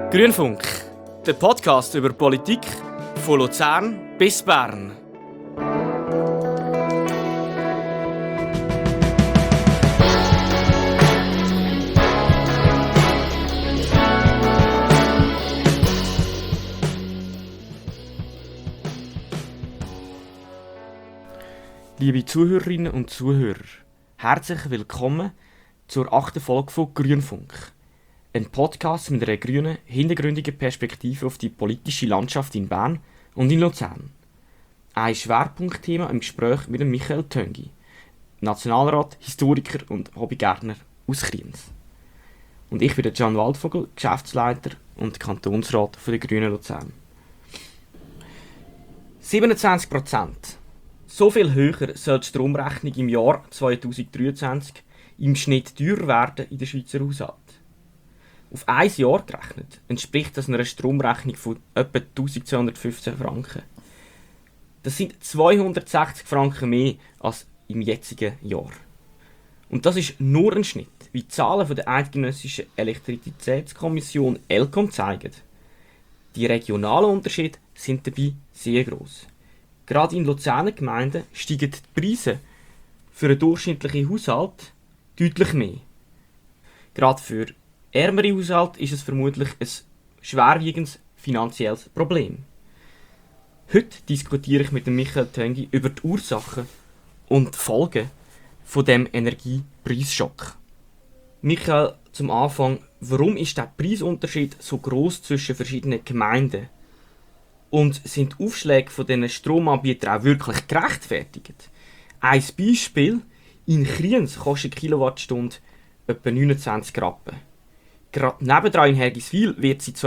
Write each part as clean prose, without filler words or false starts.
Grünfunk, der Podcast über Politik von Luzern bis Bern. Liebe Zuhörerinnen und Zuhörer, herzlich willkommen zur 8. Folge von Grünfunk. Ein Podcast mit einer grünen, hintergründigen Perspektive auf die politische Landschaft in Bern und in Luzern. Ein Schwerpunktthema im Gespräch mit Michael Töngi, Nationalrat, Historiker und Hobbygärtner aus Kriens. Und ich bin Can Waldvogel, Geschäftsleiter und Kantonsrat der Grünen Luzern. 27%. So viel höher soll die Stromrechnung im Jahr 2023 im Schnitt teurer werden in den Schweizer Haushalten. Auf ein Jahr gerechnet entspricht das einer Stromrechnung von etwa 1215 Franken. Das sind 260 Franken mehr als im jetzigen Jahr. Und das ist nur ein Schnitt, wie die Zahlen von der Eidgenössischen Elektrizitätskommission ELCOM zeigen. Die regionalen Unterschiede sind dabei sehr gross. Gerade in Luzerner Gemeinden steigen die Preise für einen durchschnittlichen Haushalt deutlich mehr. Gerade für ärmere Haushalte ist es vermutlich ein schwerwiegendes finanzielles Problem. Heute diskutiere ich mit Michael Töngi über die Ursachen und Folgen von dem Energiepreisschock. Michael, zum Anfang, warum ist der Preisunterschied so gross zwischen verschiedenen Gemeinden? Und sind die Aufschläge von diesen Stromanbietern auch wirklich gerechtfertigt? Ein Beispiel: in Kriens kostet eine Kilowattstunde etwa 29 Rappen. Gerade nebendran in Hergiswil wird sie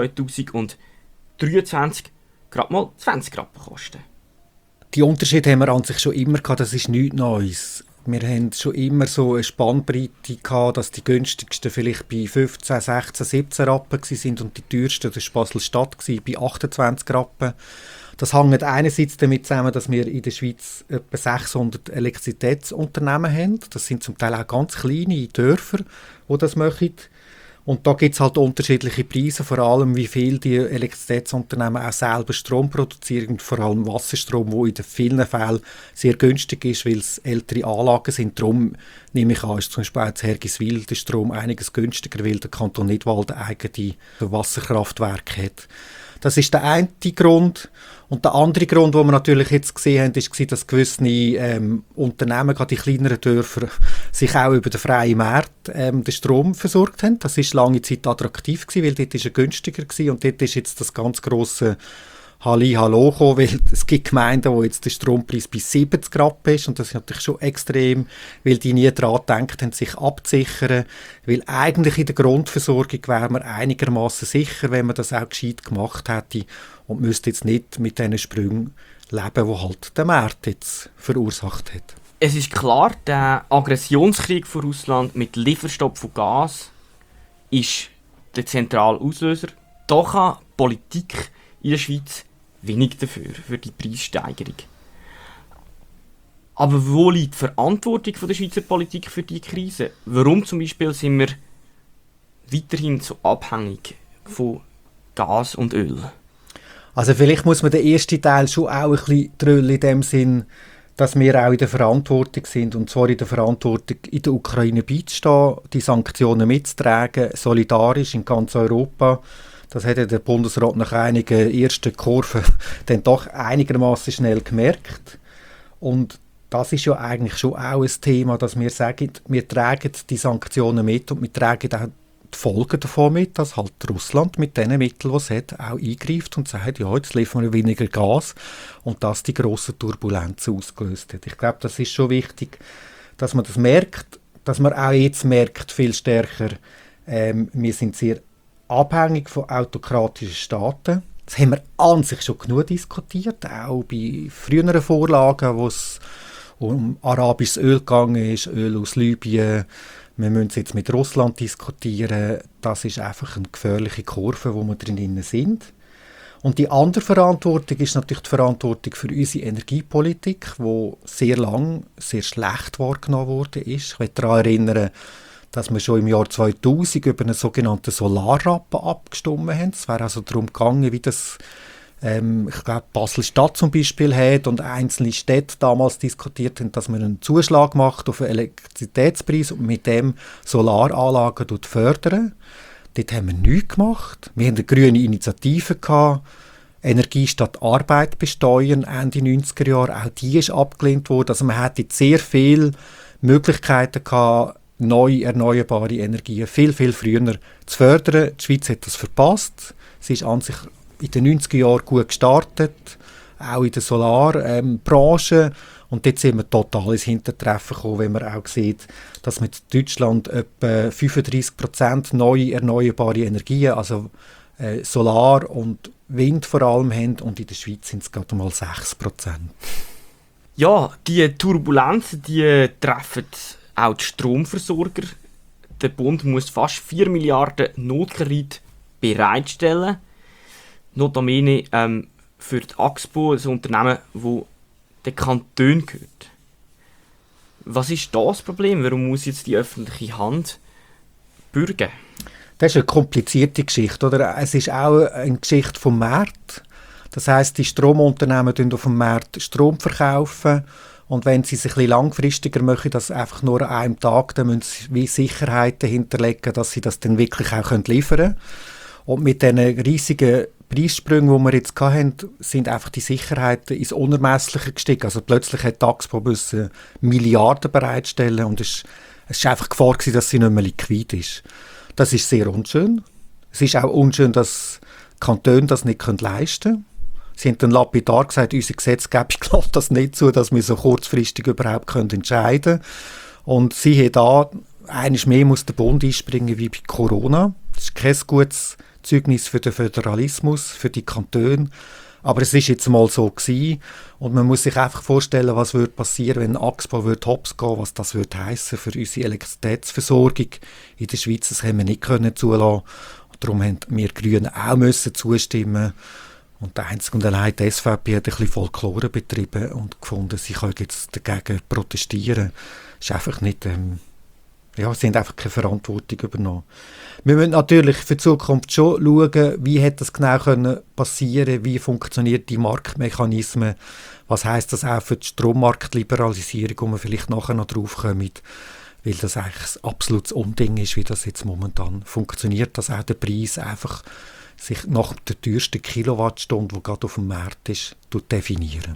2023 gerade mal 20 Rappen kosten. Die Unterschiede haben wir an sich schon immer gehabt, das ist nichts Neues. Wir haben schon immer so eine Spannbreite gehabt, dass die günstigsten vielleicht bei 15, 16, 17 Rappen waren und die teuersten, das war Basel-Stadt, bei 28 Rappen. Das hängt einerseits damit zusammen, dass wir in der Schweiz etwa 600 Elektrizitätsunternehmen haben. Das sind zum Teil auch ganz kleine Dörfer, die das machen. Und da gibt es halt unterschiedliche Preise, vor allem wie viel die Elektrizitätsunternehmen auch selber Strom produzieren und vor allem Wasserstrom, der in vielen Fällen sehr günstig ist, weil es ältere Anlagen sind. Darum nehme ich an, ist zum Beispiel auch in Hergiswil der Strom einiges günstiger, weil der Kanton Nidwald eigene Wasserkraftwerke hat. Das ist der eine Grund. Und der andere Grund, den wir natürlich jetzt gesehen haben, war, dass gewisse Unternehmen, gerade die kleineren Dörfer, sich auch über den freien Markt den Strom versorgt haben. Das war lange Zeit attraktiv gewesen, weil dort ist er günstiger gewesen und dort ist jetzt das ganz grosse Halli-Hallo gekommen, weil es gibt Gemeinden, wo jetzt der Strompreis bei 70 Rappen ist und das ist natürlich schon extrem, weil die nie daran gedacht haben, sich abzusichern, weil eigentlich in der Grundversorgung wäre man einigermaßen sicher, wenn man das auch gescheit gemacht hätte und müsste jetzt nicht mit diesen Sprüngen leben, die halt der Markt jetzt verursacht hat. Es ist klar, der Aggressionskrieg von Russland mit Lieferstopp von Gas ist der zentrale Auslöser. Da kann Politik in der Schweiz wenig dafür, für die Preissteigerung. Aber wo liegt die Verantwortung der Schweizer Politik für die Krise? Warum zum Beispiel sind wir weiterhin so abhängig von Gas und Öl? Also vielleicht muss man den ersten Teil schon auch ein bisschen drüllen in dem Sinn, dass wir auch in der Verantwortung sind, und zwar in der Verantwortung, in der Ukraine beizustehen, die Sanktionen mitzutragen, solidarisch in ganz Europa. Das hat ja der Bundesrat nach einigen ersten Kurven dann doch einigermaßen schnell gemerkt. Und das ist ja eigentlich schon auch ein Thema, dass wir sagen, wir tragen die Sanktionen mit und wir tragen auch die Folgen davon mit, dass halt Russland mit den Mitteln, die es hat, auch eingreift und sagt, ja, jetzt liefern wir weniger Gas und das die grossen Turbulenzen ausgelöst hat. Ich glaube, das ist schon wichtig, dass man das merkt, dass man auch jetzt merkt, viel stärker, wir sind sehr abhängig von autokratischen Staaten. Das haben wir an sich schon genug diskutiert, auch bei früheren Vorlagen, wo es um arabisches Öl gegangen ist, Öl aus Libyen. Wir müssen es jetzt mit Russland diskutieren. Das ist einfach eine gefährliche Kurve, wo wir drin sind. Und die andere Verantwortung ist natürlich die Verantwortung für unsere Energiepolitik, die sehr lang sehr schlecht wahrgenommen worden ist. Ich möchte daran erinnern, dass wir schon im Jahr 2000 über einen sogenannten Solarrappen abgestimmt haben. Es wäre also darum gegangen, wie das ich glaube, Basel-Stadt zum Beispiel hat und einzelne Städte damals diskutiert haben, dass man einen Zuschlag macht auf den Elektrizitätspreis und mit dem Solaranlagen fördern. Dort haben wir nichts gemacht. Wir haben eine grüne Initiative gehabt, Energie statt Arbeit besteuern, Ende 90er Jahre. Auch die ist abgelehnt worden. Also man hatte sehr viele Möglichkeiten gehabt, neue erneuerbare Energien viel, viel früher zu fördern. Die Schweiz hat das verpasst. Sie ist an sich in den 90er Jahren gut gestartet, auch in der Solarbranche. Und dort sind wir total ins Hintertreffen gekommen, wenn man auch sieht, dass wir in Deutschland etwa 35% neue erneuerbare Energien, also Solar und Wind vor allem haben, und in der Schweiz sind es gerade mal 6%. Ja, die Turbulenzen, die treffen auch die Stromversorger. Der Bund muss fast 4 Milliarden Notkredit bereitstellen. Notabene für die Axpo, ein Unternehmen, das den Kanton gehört. Was ist das Problem? Warum muss jetzt die öffentliche Hand bürgen? Das ist eine komplizierte Geschichte. Oder? Es ist auch eine Geschichte vom Markt. Das heisst, die Stromunternehmen verkaufen auf dem Markt Strom verkaufen. Und wenn sie es ein bisschen langfristiger machen, das einfach nur an einem Tag, dann müssen sie wie Sicherheiten hinterlegen, dass sie das dann wirklich auch liefern können. Und mit diesen riesigen Preissprünge, die wir jetzt hatten, sind einfach die Sicherheiten ins Unermessliche gestiegen. Also plötzlich hat die Axpo Milliarden bereitstellen und es war einfach Gefahr gewesen, dass sie nicht mehr liquid ist. Das ist sehr unschön. Es ist auch unschön, dass Kantone das nicht leisten können. Sie haben dann lapidar gesagt, unsere Gesetzgebung lässt das nicht zu, dass wir so kurzfristig überhaupt entscheiden können. Und siehe da, einmal mehr muss der Bund einspringen wie bei Corona. Das ist kein gutes Zeugnis für den Föderalismus, für die Kantone. Aber es ist jetzt mal so gewesen. Und man muss sich einfach vorstellen, was würde passieren, wenn Axpo hops gehen, was das würde heissen für unsere Elektrizitätsversorgung in der Schweiz. Das haben wir nicht zulassen. Und darum haben wir Grünen auch müssen zustimmen. Und der einzige und allein die SVP hat ein bisschen Folklore betrieben und gefunden, sie können jetzt dagegen protestieren. Das ist einfach nicht... sie haben einfach keine Verantwortung übernommen. Wir müssen natürlich für die Zukunft schon schauen, wie hätte das genau passieren können, wie funktionieren die Marktmechanismen, was heisst das auch für die Strommarktliberalisierung, wo wir vielleicht nachher noch drauf kommen, weil das eigentlich ein absolutes Unding ist, wie das jetzt momentan funktioniert, dass auch der Preis einfach sich nach der teuersten Kilowattstunde, die gerade auf dem Markt ist, definieren.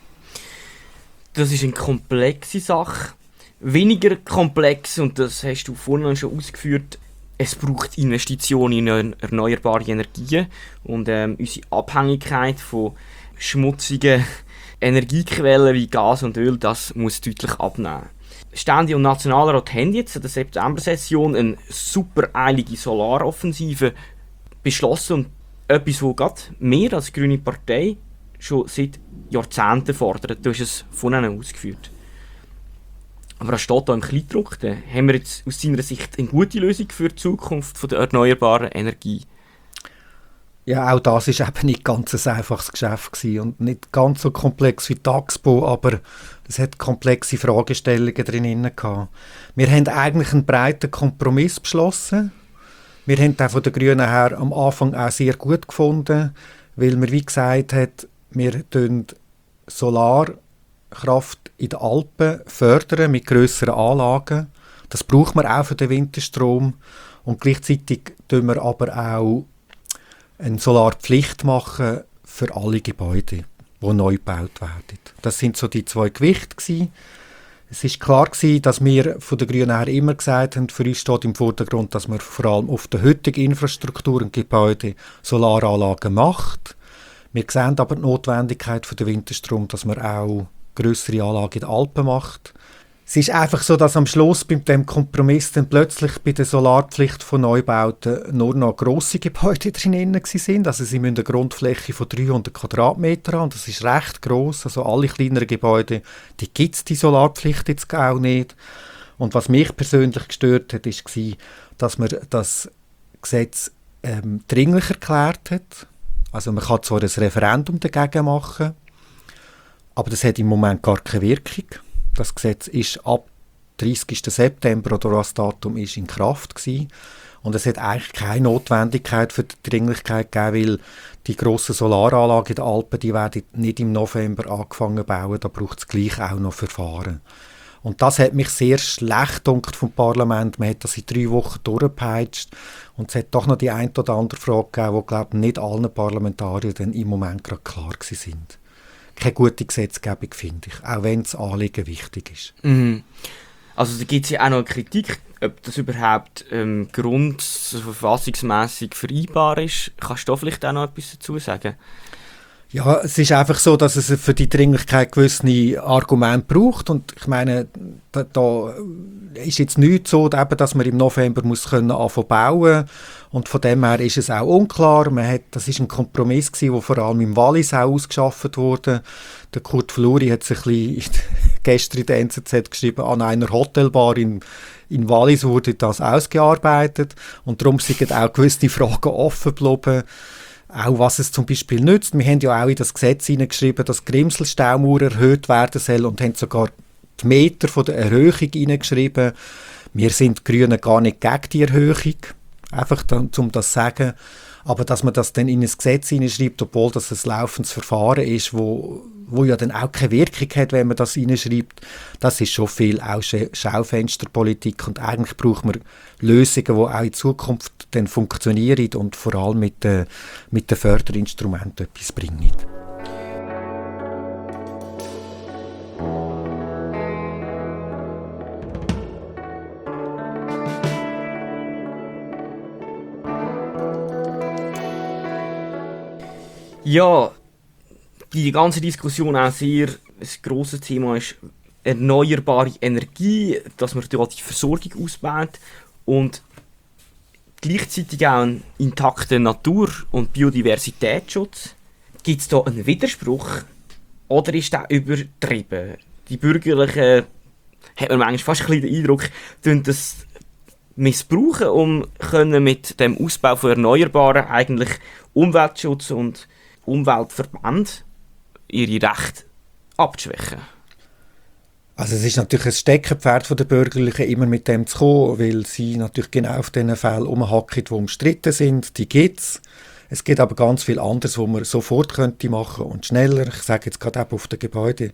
Das ist eine komplexe Sache. Weniger komplex, und das hast du vorhin schon ausgeführt, es braucht Investitionen in erneuerbare Energien und unsere Abhängigkeit von schmutzigen Energiequellen wie Gas und Öl, das muss deutlich abnehmen. Stände und Nationalrat haben jetzt in der September-Session eine super eilige Solaroffensive beschlossen und etwas, was gerade mehr als Grüne Partei schon seit Jahrzehnten fordert. Du hast es vorhin ausgeführt. Aber was steht da im Kleidruck? Haben wir jetzt aus seiner Sicht eine gute Lösung für die Zukunft der erneuerbaren Energie? Ja, auch das war eben nicht ganz ein einfaches Geschäft gewesen und nicht ganz so komplex wie die Axpo, aber es hat komplexe Fragestellungen drin gehabt. Wir haben eigentlich einen breiten Kompromiss beschlossen. Wir haben den von den Grünen her am Anfang auch sehr gut gefunden, weil man, wie gesagt hat, wir Solarkraft in den Alpen fördern mit grösseren Anlagen. Das braucht man auch für den Winterstrom. Und gleichzeitig tun wir aber auch eine Solarpflicht machen für alle Gebäude, die neu gebaut werden. Das sind so die zwei Gewichte gewesen. Es war klar gewesen, dass wir von den Grünen her immer gesagt haben, für uns steht im Vordergrund, dass man vor allem auf der heutigen Infrastruktur und Gebäude Solaranlagen macht. Wir sehen aber die Notwendigkeit für den Winterstrom, dass man auch grössere Anlagen in den Alpen macht. Es ist einfach so, dass am Schluss bei dem Kompromiss dann plötzlich bei der Solarpflicht von Neubauten nur noch grosse Gebäude drin waren. Also sie müssen eine Grundfläche von 300 Quadratmetern haben und das ist recht gross. Also alle kleineren Gebäude, die gibt es die Solarpflicht jetzt auch nicht. Und was mich persönlich gestört hat, war, dass man das Gesetz dringlich erklärt hat. Also man kann zwar ein Referendum dagegen machen, aber das hat im Moment gar keine Wirkung. Das Gesetz ist ab 30. September oder was das Datum ist, in Kraft gewesen. Und es hat eigentlich keine Notwendigkeit für die Dringlichkeit gegeben, weil die grossen Solaranlagen in den Alpen, die werden nicht im November angefangen zu bauen, da braucht es gleich auch noch Verfahren. Und das hat mich sehr schlecht gedacht vom Parlament. Man hat das in 3 Wochen durchgepeitscht und es hat doch noch die eine oder andere Frage gegeben, die, glaube ich, nicht allen Parlamentariern dann im Moment gerade klar sind. Keine gute Gesetzgebung, finde ich, auch wenn das Anliegen wichtig ist. Mhm. Also da gibt es ja auch noch Kritik, ob das überhaupt verfassungsmässig vereinbar ist. Kannst du da vielleicht auch noch etwas dazu sagen? Ja, es ist einfach so, dass es für die Dringlichkeit gewisse Argumente braucht. Und ich meine, da ist jetzt nicht so, dass man im November anfangen bauen. Und von dem her ist es auch unklar. Das ist ein Kompromiss gewesen, der vor allem im Wallis auch ausgeschafft wurde. Der Kurt Fluri hat sich gestern in der NZZ geschrieben, an einer Hotelbar in Wallis wurde das ausgearbeitet. Und darum sind auch gewisse Fragen offen geblieben. Auch was es zum Beispiel nützt. Wir haben ja auch in das Gesetz hineingeschrieben, dass die Grimsel-Staumauer erhöht werden soll und haben sogar die Meter von der Erhöhung hineingeschrieben. Wir sind die Grünen gar nicht gegen die Erhöhung, einfach um das zu sagen. Aber dass man das dann in ein Gesetz hineinschreibt, obwohl das ein laufendes Verfahren ist, wo ja dann auch keine Wirkung hat, wenn man das hineinschreibt, das ist schon viel auch Schaufensterpolitik. Und eigentlich braucht man Lösungen, die auch in Zukunft dann funktionieren und vor allem mit den Förderinstrumenten etwas bringen. Ja, die ganze Diskussion auch sehr ein grosses Thema ist erneuerbare Energie, dass man dort die Versorgung ausbaut und gleichzeitig auch einen intakten Natur- und Biodiversitätsschutz. Gibt es da einen Widerspruch oder ist das übertrieben? Die Bürgerlichen, hat man manchmal fast ein bisschen den Eindruck, tun das missbrauchen, um mit dem Ausbau von Erneuerbaren eigentlich Umweltschutz und Umweltverbände ihre Rechte abzuschwächen. Also es ist natürlich ein Steckenpferd der Bürgerlichen, immer mit dem zu kommen, weil sie natürlich genau auf diesen Fällen rumhacken, die umstritten sind. Die gibt es. Es gibt aber ganz viel anderes, was man sofort könnte machen und schneller. Ich sage jetzt gerade eben auf den Gebäuden,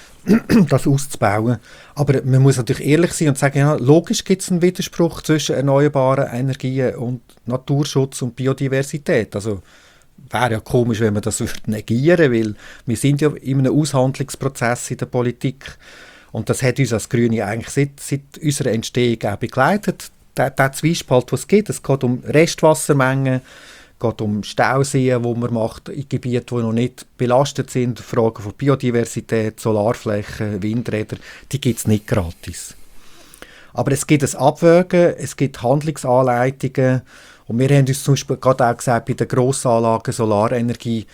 das auszubauen. Aber man muss natürlich ehrlich sein und sagen, ja, logisch gibt es einen Widerspruch zwischen erneuerbaren Energien und Naturschutz und Biodiversität. Also wäre ja komisch, wenn man das negieren würde, weil wir sind ja in einem Aushandlungsprozess in der Politik und das hat uns als Grüne eigentlich seit unserer Entstehung auch begleitet. Der Zwiespalt, den es gibt, es geht um Restwassermengen, es geht um Stauseen, die man macht in Gebieten, die noch nicht belastet sind, Fragen von Biodiversität, Solarflächen, Windräder, die gibt es nicht gratis. Aber es gibt ein Abwägen, es gibt Handlungsanleitungen. Und wir haben uns zum Beispiel gerade auch gesagt, bei den Grossanlagen Solarenergie,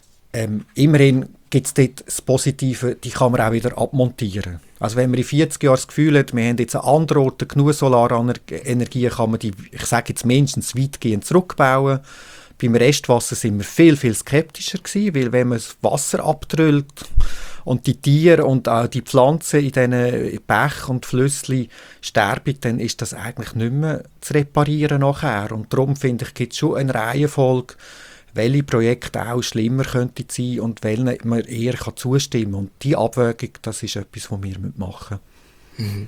immerhin gibt es dort das Positive, die kann man auch wieder abmontieren. Also wenn man in 40 Jahren das Gefühl hat, wir haben jetzt an anderen Orten genug Solarenergie, kann man die, ich sage jetzt mindestens weitgehend zurückbauen. Beim Restwasser sind wir viel, viel skeptischer gewesen, weil wenn man das Wasser abtrüllt und die Tiere und auch die Pflanzen in diesen Bächen und Flüsschen sterben, dann ist das eigentlich nicht mehr zu reparieren nachher. Und darum finde ich, gibt es schon eine Reihenfolge, welche Projekte auch schlimmer könnten sein und welchen man eher zustimmen kann. Und diese Abwägung, das ist etwas, was wir machen müssen.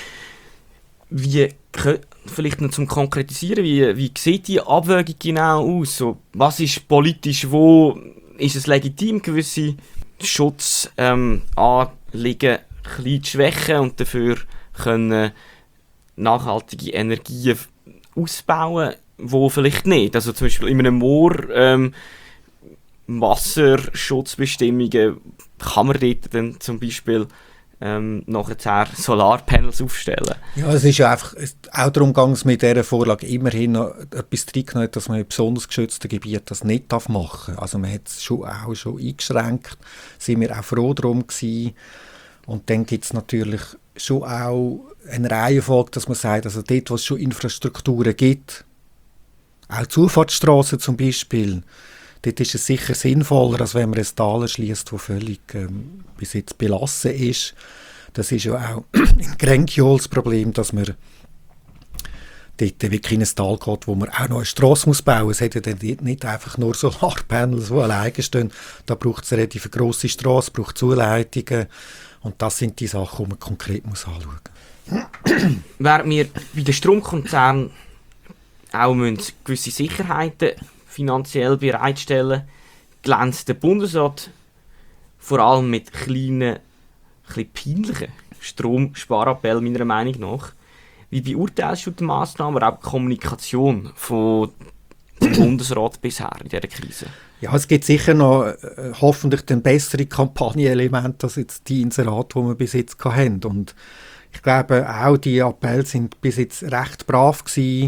Wie, vielleicht noch zum Konkretisieren, wie sieht die Abwägung genau aus? So, was ist politisch, wo ist es legitim, gewisse Schutzanliegen klein zu schwächen und dafür können nachhaltige Energien ausbauen, wo vielleicht nicht. Also zum Beispiel in einem Moor Wasserschutzbestimmungen kann man dort dann zum Beispiel nachher Solarpanels aufstellen. Ja, es ist ja einfach auch darum gegangen, dass mit dieser Vorlage immerhin noch etwas reingenommen hat, dass man in besonders geschützten Gebieten das nicht machen darf. Also man hat es schon eingeschränkt, sind wir auch froh darum gewesen. Und dann gibt es natürlich schon auch eine Reihenfolge, dass man sagt, also dort, wo es schon Infrastrukturen gibt, auch Zufahrtsstraßen zum Beispiel, dort ist es sicher sinnvoller, als wenn man ein Tal erschliesst, das völlig bis jetzt belassen ist. Das ist ja auch in Grenkiol das Problem, dass man dort wirklich in ein Tal geht, wo man auch noch eine Strasse bauen muss. Es hat ja dann nicht einfach nur Solarpanels, die alleine stehen. Da braucht es eine relativ grosse Strasse, braucht Zuleitungen. Und das sind die Sachen, die man konkret anschauen muss. Während wir bei den Stromkonzernen auch gewisse Sicherheiten finanziell bereitstellen, glänzt der Bundesrat vor allem mit kleinen, ein peinlichen Stromsparappellen meiner Meinung nach. Wie beurteilst du die Massnahmen, aber auch die Kommunikation vom Bundesrat bisher in dieser Krise? Ja, es gibt sicher noch hoffentlich ein bessere Kampagnenelemente als jetzt die Inserate, die wir bis jetzt hatten. Und ich glaube auch, die Appelle sind bis jetzt recht brav gewesen.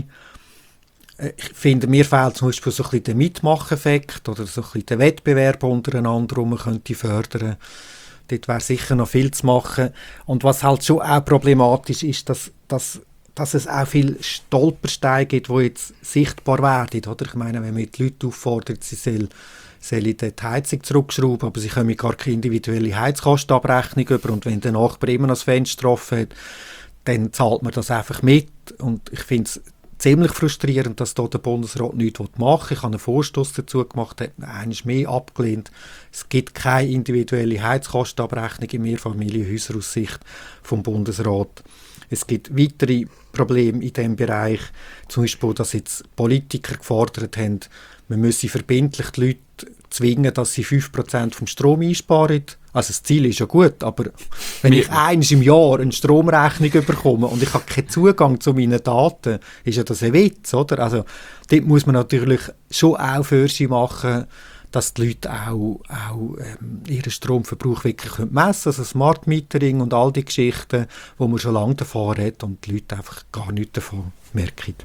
Ich finde, mir fehlt zum Beispiel so ein bisschen der Mitmacheffekt oder so ein bisschen der Wettbewerb untereinander, den man könnte fördern. Dort wäre sicher noch viel zu machen. Und was halt schon auch problematisch ist, dass es auch viele Stolpersteine gibt, die jetzt sichtbar werden. Oder? Ich meine, wenn man die Leute auffordert, sie sollen die Heizung zurückschrauben, aber sie können gar keine individuelle Heizkostenabrechnung über. Und wenn der Nachbar immer noch das Fenster offen hat, dann zahlt man das einfach mit. Und ich finde es ziemlich frustrierend, dass hier der Bundesrat nichts machen will. Ich habe einen Vorstoss dazu gemacht, hat einmal mehr abgelehnt. Es gibt keine individuelle Heizkostenabrechnung in Mehrfamilienhäusern aus Sicht vom Bundesrat. Es gibt weitere Probleme in diesem Bereich, zum Beispiel, dass jetzt Politiker gefordert haben, man müsse verbindlich die Leute zwingen, dass sie 5% vom Strom einsparen. Also das Ziel ist ja gut, aber wenn ich einmal im Jahr eine Stromrechnung bekomme und ich habe keinen Zugang zu meinen Daten, ist ja das ein Witz, oder? Also dort muss man natürlich schon auch Vorschläge machen, dass die Leute auch ihren Stromverbrauch wirklich messen können. Also Smart Metering und all die Geschichten, wo man schon lange davon hat und die Leute einfach gar nichts davon merken.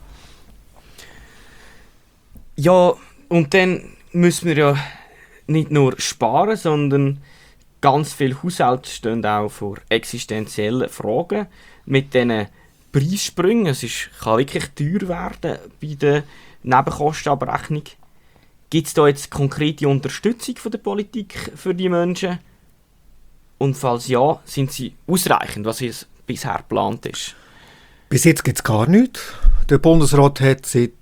Ja, und dann müssen wir ja nicht nur sparen, sondern ganz viele Haushalte stehen auch vor existenziellen Fragen mit diesen Preissprüngen. Kann wirklich teuer werden bei der Nebenkostenabrechnung. Gibt es da jetzt konkrete Unterstützung von der Politik für die Menschen? Und falls ja, sind sie ausreichend, was bisher geplant ist? Bis jetzt gibt es gar nichts. Der Bundesrat hat seit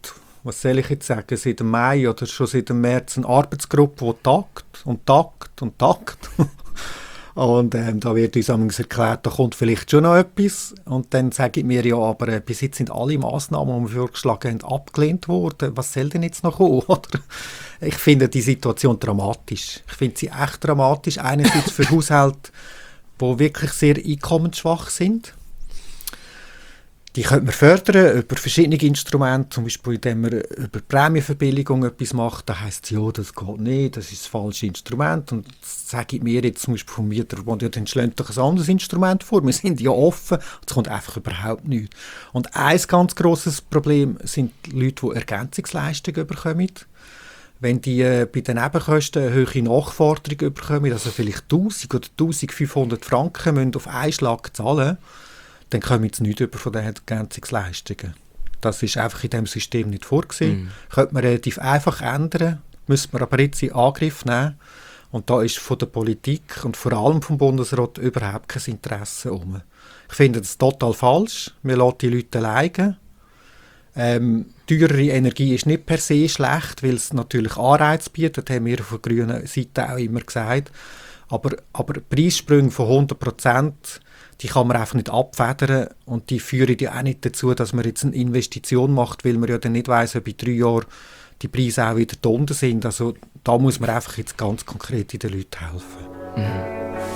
dem Mai oder schon seit dem März eine Arbeitsgruppe, die tagt und tagt und tagt. Und da wird uns erklärt, da kommt vielleicht schon noch etwas. Und dann sage ich mir ja, aber bis jetzt sind alle Massnahmen, die wir vorgeschlagen haben, abgelehnt worden. Was soll denn jetzt noch kommen? Oder? Ich finde die Situation dramatisch. Ich finde sie echt dramatisch. Einerseits für Haushalte, die wirklich sehr einkommensschwach sind. Die könnte man fördern über verschiedene Instrumente, zum Beispiel indem man über Prämienverbilligung etwas macht. Da heisst es, ja, das geht nicht, das ist das falsche Instrument. Und das sage ich mir jetzt zum Beispiel vom Mieterverband, ja, dann schlägt doch ein anderes Instrument vor. Wir sind ja offen, es kommt einfach überhaupt nichts. Und ein ganz grosses Problem sind die Leute, die Ergänzungsleistungen bekommen. Wenn die bei den Nebenkosten eine hohe Nachforderung bekommen, also vielleicht 1000 oder 1500 Franken müssen auf einen Schlag zahlen, dann kommen sie nicht über von den Ergänzungsleistungen. Das ist einfach in diesem System nicht vorgesehen. Könnte man relativ einfach ändern, müsste man aber jetzt in Angriff nehmen. Und da ist von der Politik und vor allem vom Bundesrat überhaupt kein Interesse um. Ich finde das total falsch. Wir lassen die Leute alleine. Teurere Energie ist nicht per se schlecht, weil es natürlich Anreize bietet, haben wir von der grünen Seite auch immer gesagt. Aber Preissprünge von 100%, die kann man einfach nicht abfedern und die führen ja auch nicht dazu, dass man jetzt eine Investition macht, weil man ja dann nicht weiss, ob in 3 Jahren die Preise auch wieder da unten sind. Also da muss man einfach jetzt ganz konkret den Leuten helfen.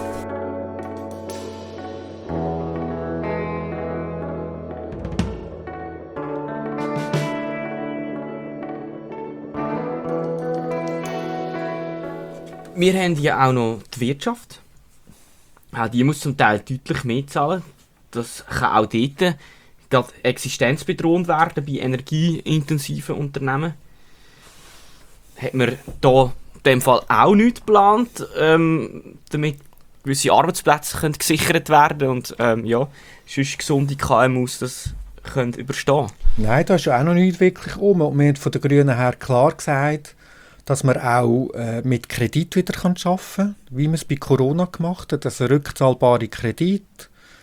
Wir haben ja auch noch die Wirtschaft. Auch die muss zum Teil deutlich mehr zahlen. Das kann auch dort gerade existenzbedrohend werden bei energieintensiven Unternehmen. Hat man da in dem Fall auch nichts geplant, damit gewisse Arbeitsplätze können gesichert werden und sonst gesunde KMUs das können überstehen? Nein, da ist ja auch noch nicht wirklich um. Und wir haben von den Grünen her klar gesagt, dass man auch mit Kredit wieder arbeiten kann, wie man es bei Corona gemacht hat. Also rückzahlbare Kredite,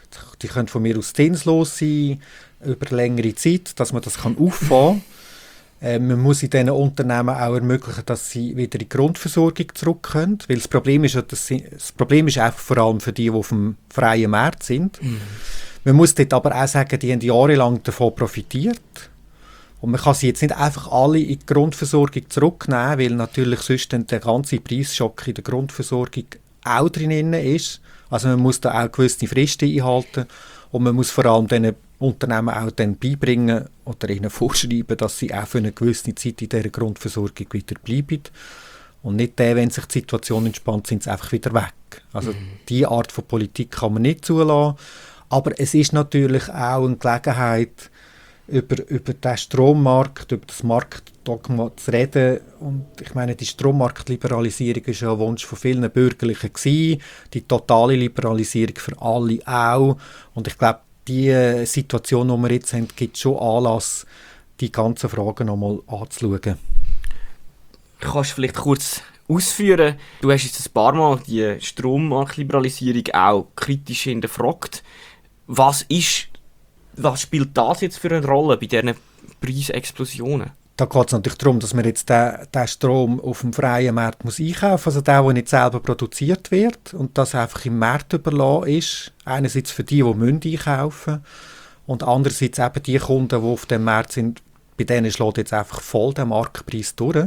Die können von mir aus zinslos sein, über längere Zeit, dass man das auffangen kann. Man muss in diesen Unternehmen auch ermöglichen, dass sie wieder in die Grundversorgung zurück können. Weil das Problem ist einfach vor allem für die auf dem freien Markt sind. Man muss dort aber auch sagen, die haben jahrelang davon profitiert. Und man kann sie jetzt nicht einfach alle in die Grundversorgung zurücknehmen, weil natürlich sonst dann der ganze Preisschock in der Grundversorgung auch drin ist. Also man muss da auch gewisse Fristen einhalten und man muss vor allem diesen Unternehmen auch dann beibringen oder ihnen vorschreiben, dass sie auch für eine gewisse Zeit in dieser Grundversorgung wieder bleiben. Und nicht wenn sich die Situation entspannt, sind sie einfach wieder weg. Also diese Art von Politik kann man nicht zulassen. Aber es ist natürlich auch eine Gelegenheit, über den Strommarkt, über das Marktdogma zu reden. Und ich meine, die Strommarktliberalisierung war ja ein Wunsch von vielen Bürgerlichen gewesen, die totale Liberalisierung für alle auch. Und ich glaube, die Situation, die wir jetzt haben, gibt schon Anlass, die ganzen Fragen nochmal anzuschauen. Kannst du vielleicht kurz ausführen? Du hast jetzt ein paar Mal die Strommarktliberalisierung auch kritisch hinterfragt. Was spielt das jetzt für eine Rolle bei diesen Preisexplosionen? Da geht es natürlich darum, dass man jetzt den Strom auf dem freien Markt muss einkaufen muss, also der nicht selber produziert wird und das einfach im Markt überlassen ist. Einerseits für die einkaufen müssen und andererseits eben die Kunden, die auf dem Markt sind, bei denen schlägt jetzt einfach voll der Marktpreis durch.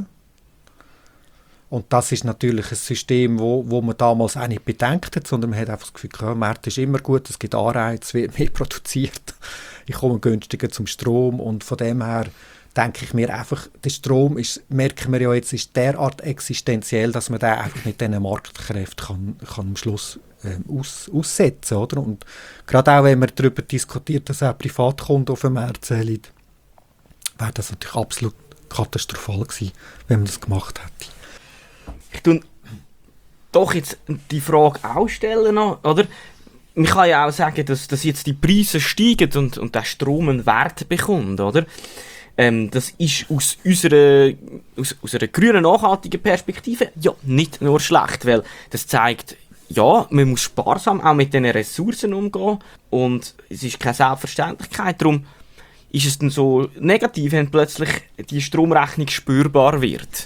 Und das ist natürlich ein System, wo man damals auch nicht bedenkt hat, sondern man hat einfach das Gefühl, der Markt ist immer gut, es gibt Anreize, es wird mehr produziert, ich komme günstiger zum Strom und von dem her denke ich mir einfach, der Strom ist, merken wir ja jetzt, ist derart existenziell, dass man den einfach mit diesen Marktkräften kann am Schluss aussetzen, oder? Und gerade auch, wenn man darüber diskutiert, dass auch Privatkunden auf dem Markt zählen, wäre das natürlich absolut katastrophal gewesen, wenn man das gemacht hätte. Ich tue doch jetzt die Frage auch stellen, oder? Man kann ja auch sagen, dass jetzt die Preise steigen und der Strom einen Wert bekommt, oder? Das ist aus unserer grünen, nachhaltigen Perspektive ja nicht nur schlecht, weil das zeigt, ja, man muss sparsam auch mit diesen Ressourcen umgehen und es ist keine Selbstverständlichkeit. Darum ist es dann so negativ, wenn plötzlich die Stromrechnung spürbar wird.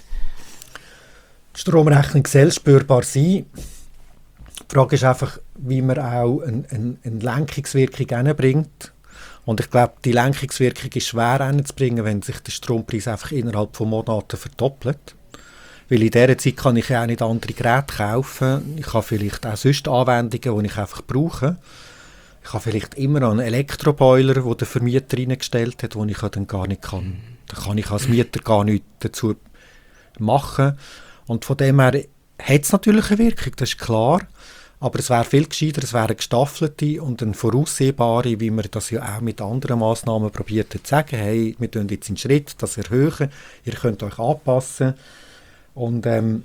Die Stromrechnung soll spürbar sein. Die Frage ist einfach, wie man auch eine Lenkungswirkung hinbringt. Und ich glaube, die Lenkungswirkung ist schwer hinzubringen, wenn sich der Strompreis einfach innerhalb von Monaten verdoppelt. Weil in dieser Zeit kann ich ja auch nicht andere Geräte kaufen. Ich habe vielleicht auch sonst Anwendungen, die ich einfach brauche. Ich habe vielleicht immer noch einen Elektroboiler, den der Vermieter reingestellt hat, den ich dann gar nicht kann. Da kann ich als Mieter gar nichts dazu machen. Und von dem her hat es natürlich eine Wirkung, das ist klar. Aber es wäre viel gescheiter, es wäre eine gestaffelte und eine voraussehbare, wie wir das ja auch mit anderen Massnahmen probiert haben zu sagen, hey, wir tun jetzt einen Schritt, das erhöhen, ihr könnt euch anpassen. Und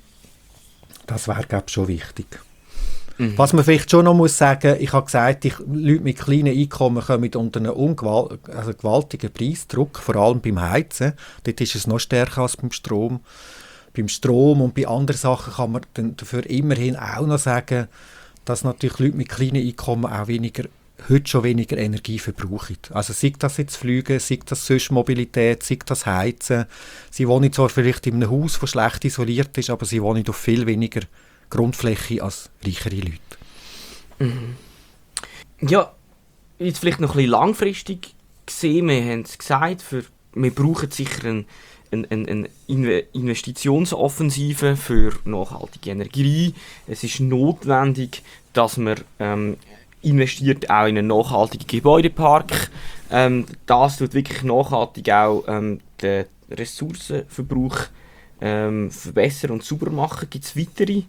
das wäre, glaube ich, schon wichtig. Was man vielleicht schon noch muss sagen, ich habe gesagt, Leute mit kleinen Einkommen kommen unter einen gewaltigen Preisdruck, vor allem beim Heizen. Dort ist es noch stärker als beim Strom. Beim Strom und bei anderen Sachen kann man dann dafür immerhin auch noch sagen, dass natürlich Leute mit kleinen Einkommen auch heute schon weniger Energie verbrauchen. Also sei das jetzt Fliegen, sei das sonst Mobilität, sei das Heizen. Sie wohnen zwar vielleicht in einem Haus, das schlecht isoliert ist, aber sie wohnen auf viel weniger Grundfläche als reichere Leute. Mhm. Ja, jetzt vielleicht noch ein bisschen langfristig gesehen, wir haben es gesagt, wir brauchen sicher eine Investitionsoffensive für nachhaltige Energie. Es ist notwendig, dass man investiert auch in einen nachhaltigen Gebäudepark. Das tut wirklich nachhaltig auch den Ressourcenverbrauch verbessern und sauber machen. Gibt es weitere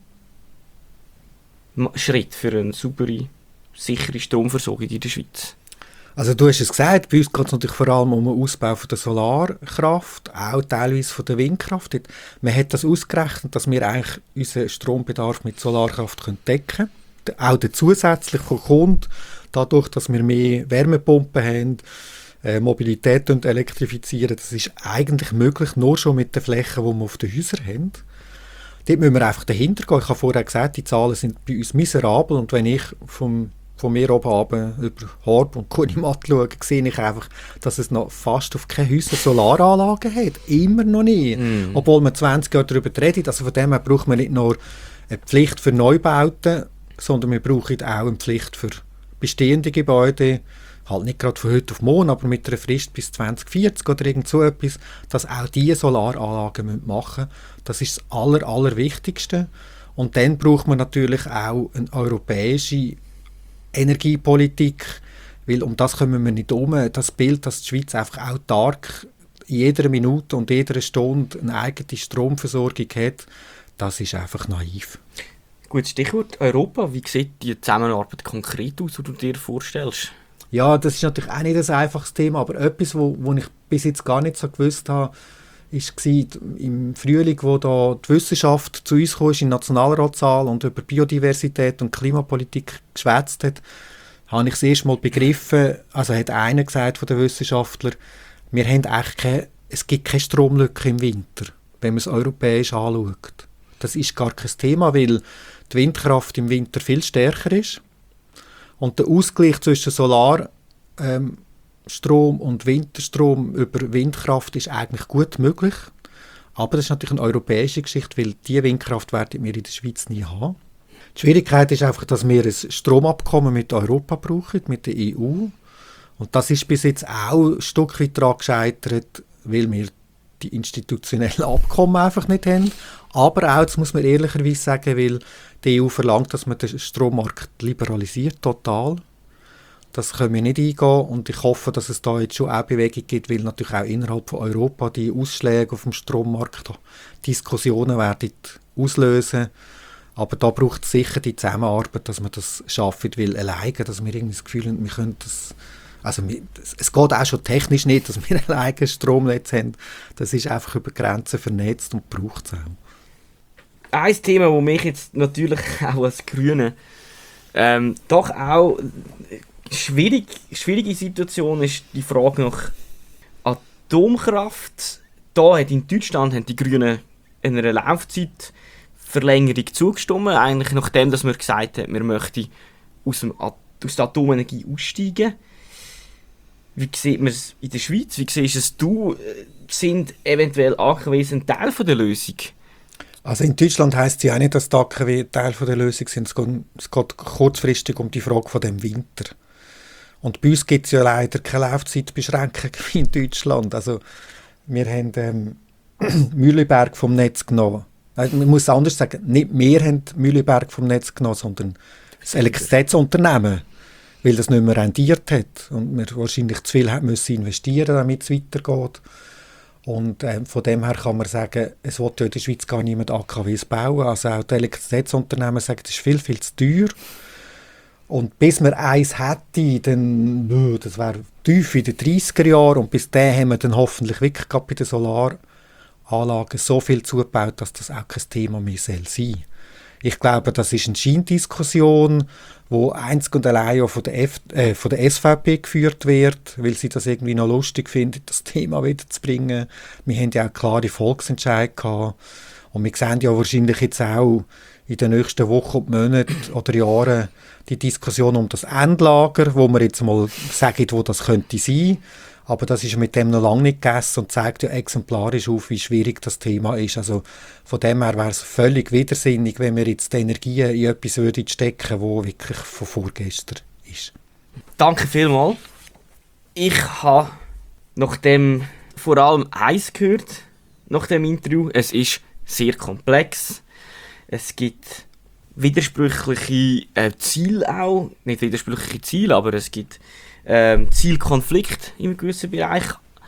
Schritte für eine saubere, sichere Stromversorgung in der Schweiz? Also du hast es gesagt, bei uns geht es natürlich vor allem um den Ausbau von der Solarkraft, auch teilweise von der Windkraft. Man hat das ausgerechnet, dass wir eigentlich unseren Strombedarf mit Solarkraft decken können. Auch der zusätzliche kommt, dadurch, dass wir mehr Wärmepumpen haben, Mobilität und elektrifizieren. Das ist eigentlich möglich, nur schon mit den Flächen, die wir auf den Häusern haben. Dort müssen wir einfach dahinter gehen. Ich habe vorher gesagt, die Zahlen sind bei uns miserabel und wenn ich von von mir oben runter über Horb und Kunimatt schaue, sehe ich einfach, dass es noch fast auf keine Häuser Solaranlagen hat. Immer noch nicht. Obwohl man 20 Jahre darüber redet. Also von dem her braucht man nicht nur eine Pflicht für Neubauten, sondern wir brauchen auch eine Pflicht für bestehende Gebäude, halt nicht gerade von heute auf morgen, aber mit einer Frist bis 2040 oder irgend so etwas, dass auch diese Solaranlagen machen müssen. Das ist das Allerwichtigste. Und dann braucht man natürlich auch eine europäische Energiepolitik, weil um das kommen wir nicht um. Das Bild, dass die Schweiz einfach autark in jeder Minute und jeder Stunde eine eigene Stromversorgung hat, das ist einfach naiv. Gut, Stichwort Europa. Wie sieht die Zusammenarbeit konkret aus, die du dir vorstellst? Ja, das ist natürlich auch nicht ein einfaches Thema, aber etwas, wo ich bis jetzt gar nicht so gewusst habe, war im Frühling, wo da die Wissenschaft zu uns kam, in den Nationalratssaal und über Biodiversität und Klimapolitik geschwätzt hat, habe ich das erste Mal begriffen, also hat einer gesagt von den Wissenschaftlern, wir haben eigentlich es gibt keine Stromlücke im Winter, wenn man es europäisch anschaut. Das ist gar kein Thema, weil die Windkraft im Winter viel stärker ist und der Ausgleich zwischen Solarstrom und Winterstrom über Windkraft ist eigentlich gut möglich. Aber das ist natürlich eine europäische Geschichte, weil diese Windkraft werden wir in der Schweiz nie haben. Die Schwierigkeit ist einfach, dass wir ein Stromabkommen mit Europa brauchen, mit der EU. Und das ist bis jetzt auch ein Stück weit daran gescheitert, weil wir die institutionellen Abkommen einfach nicht haben. Aber auch, das muss man ehrlicherweise sagen, weil die EU verlangt, dass man den Strommarkt liberalisiert, total. Das können wir nicht eingehen und ich hoffe, dass es da jetzt schon auch Bewegung gibt, weil natürlich auch innerhalb von Europa die Ausschläge auf dem Strommarkt Diskussionen werden auslösen. Aber da braucht es sicher die Zusammenarbeit, dass man das schafft, weil alleine, dass wir irgendwie das Gefühl haben, wir können das, also es geht auch schon technisch nicht, dass wir alleine ein Stromnetz haben. Das ist einfach über Grenzen vernetzt und braucht es auch. Ein Thema, das mich jetzt natürlich auch als Grüne doch auch schwierige Situation ist die Frage nach Atomkraft. Da hat in Deutschland haben die Grünen einer Laufzeitverlängerung zugestimmt, eigentlich nachdem, dass man gesagt hat, wir möchten aus der Atomenergie aussteigen. Wie sieht man es in der Schweiz? Wie siehst es du? Sind eventuell angewiesen Teil der Lösung? Also in Deutschland heisst es ja auch nicht, dass die AKW Teil der Lösung sind. Es geht kurzfristig um die Frage von dem Winter. Und bei uns gibt es ja leider keine Laufzeitbeschränkung wie in Deutschland. Also wir haben Mühleberg vom Netz genommen. Also, man muss anders sagen, nicht wir haben Mühleberg vom Netz genommen, sondern das Elektrizitätsunternehmen, weil das nicht mehr rendiert hat und wir wahrscheinlich zu viel haben müssen investieren, damit es weitergeht. Und von dem her kann man sagen, es will ja in der Schweiz gar niemand AKWs bauen. Also auch die Elektrizitätsunternehmen sagen, das ist viel, viel zu teuer. Und bis wir eins hätten, dann, das wäre tief in den 30er Jahren. Und bis dahin haben wir dann hoffentlich wirklich bei den Solaranlagen so viel zugebaut, dass das auch kein Thema mehr sein soll. Ich glaube, das ist eine Scheindiskussion, die einzig und allein auch von der SVP geführt wird, weil sie das irgendwie noch lustig findet, das Thema wiederzubringen. Wir haben ja auch klare Volksentscheide gehabt. Und wir sehen ja wahrscheinlich jetzt auch in den nächsten Wochen und Monaten oder Jahren die Diskussion um das Endlager, wo wir jetzt mal sagen, wo das könnte sein. Aber das ist mit dem noch lange nicht gegessen und zeigt ja exemplarisch auf, wie schwierig das Thema ist. Also von dem her wäre es völlig widersinnig, wenn wir jetzt die Energie in etwas stecken würden, wo wirklich von vorgestern ist. Danke vielmals. Ich habe nach dem vor allem eins gehört, nach dem Interview. Es ist sehr komplex. Es gibt widersprüchliche Ziele auch. Nicht widersprüchliche Ziele, aber es gibt Zielkonflikt in einem gewissen Bereich.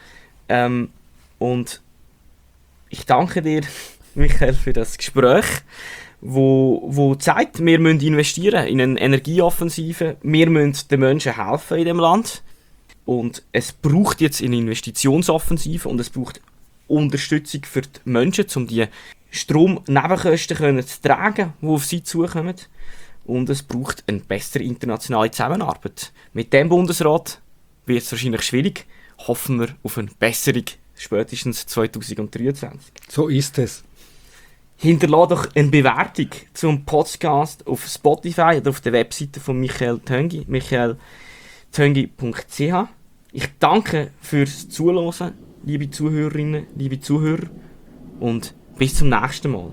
Und ich danke dir, Michael, für das Gespräch, wo zeigt, wir müssen investieren in eine Energieoffensive. Wir müssen den Menschen helfen in dem Land. Und es braucht jetzt eine Investitionsoffensive und es braucht Unterstützung für die Menschen, um die Stromnebenkosten zu tragen, die auf sie zukommen. Und es braucht eine bessere internationale Zusammenarbeit. Mit dem Bundesrat wird es wahrscheinlich schwierig. Hoffen wir auf eine Besserung spätestens 2023. So ist es. Hinterlasse doch eine Bewertung zum Podcast auf Spotify oder auf der Webseite von Michael Töngi, michaeltöngi.ch. Ich danke fürs Zuhören, liebe Zuhörerinnen, liebe Zuhörer, und bis zum nächsten Mal.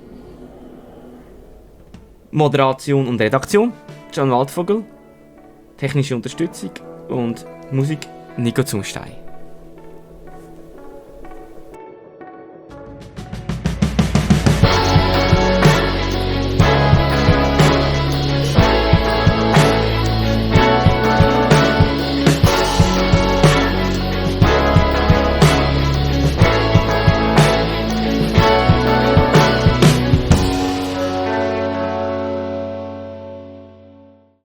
Moderation und Redaktion Can Waldvogel, technische Unterstützung und Musik Nico Zumstein.